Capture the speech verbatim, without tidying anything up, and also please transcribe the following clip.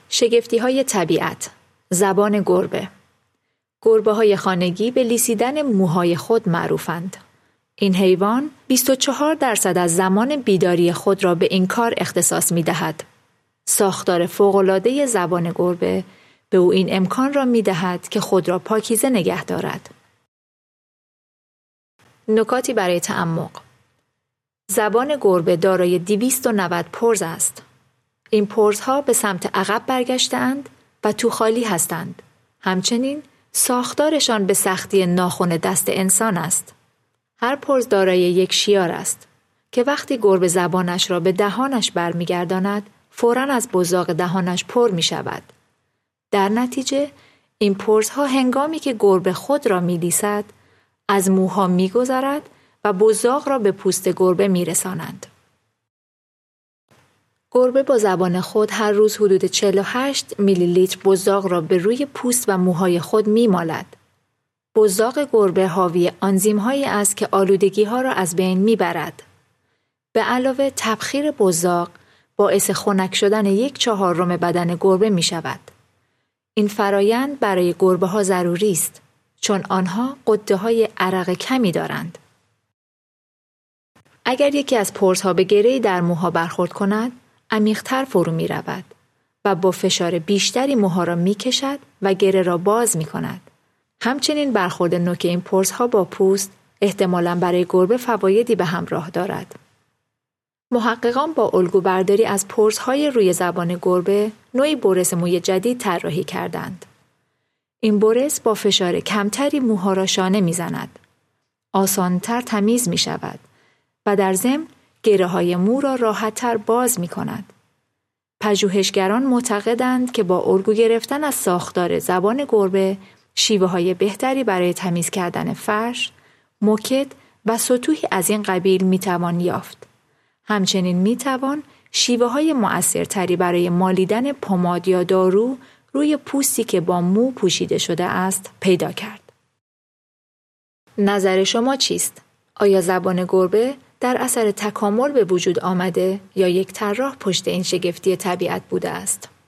شگفتی‌های طبیعت. زبان گربه. گربه‌های خانگی به لیسیدن موهای خود معروفند. این حیوان بیست و چهار درصد از زمان بیداری خود را به این کار اختصاص می‌دهد. ساختار فوق‌العاده زبان گربه به او این امکان را می‌دهد که خود را پاکیزه نگه دارد. نکاتی برای تعمق. زبان گربه دارای دویست و نود پرز است. این پرزها به سمت عقب برگشته‌اند و تو خالی هستند. همچنین ساختارشان به سختی ناخن دست انسان است. هر پرز دارای یک شیار است که وقتی گربه زبانش را به دهانش برمیگرداند، فوراً از بزاق دهانش پر می شود. در نتیجه این پرزها هنگامی که گربه خود را می لیسد، از موها می گذرد و بزاق را به پوست گربه می رسانند. گربه با زبان خود هر روز حدود چهل و هشت میلی لیتر بزاق را به روی پوست و موهای خود می مالد. بزاق گربه حاوی آنزیم هایی است که آلودگی ها را از بین می برد. به علاوه تبخیر بزاق باعث خنک شدن یک چهارم بدن گربه می شود. این فرایند برای گربه ها ضروری است چون آنها غده های عرق کمی دارند. اگر یکی از پرزها به گره‌ای در موها برخورد کند، عمیق‌تر فرو می رود و با فشار بیشتری موها را می کشد و گره را باز می کند. همچنین برخورد نوک این پرزها با پوست احتمالاً برای گربه فوایدی به همراه دارد. محققان با الگو برداری از پرزهای روی زبان گربه نوعی برس موی جدید طراحی کردند. این برس با فشار کمتری موها را شانه می زند. آسان‌تر تمیز می شود و در ضمن گره های مو را راحت‌تر باز می کند. پژوهشگران معتقدند که با الگو گرفتن از ساختار زبان گربه شیوه های بهتری برای تمیز کردن فرش، موکت و سطوحی از این قبیل می توان یافت. همچنین می توان شیوه های مؤثرتری برای مالیدن پماد یا دارو روی پوستی که با مو پوشیده شده است پیدا کرد. نظر شما چیست؟ آیا زبان گربه در اثر تکامل به وجود آمده یا یک طراح پشت این شگفتی طبیعت بوده است؟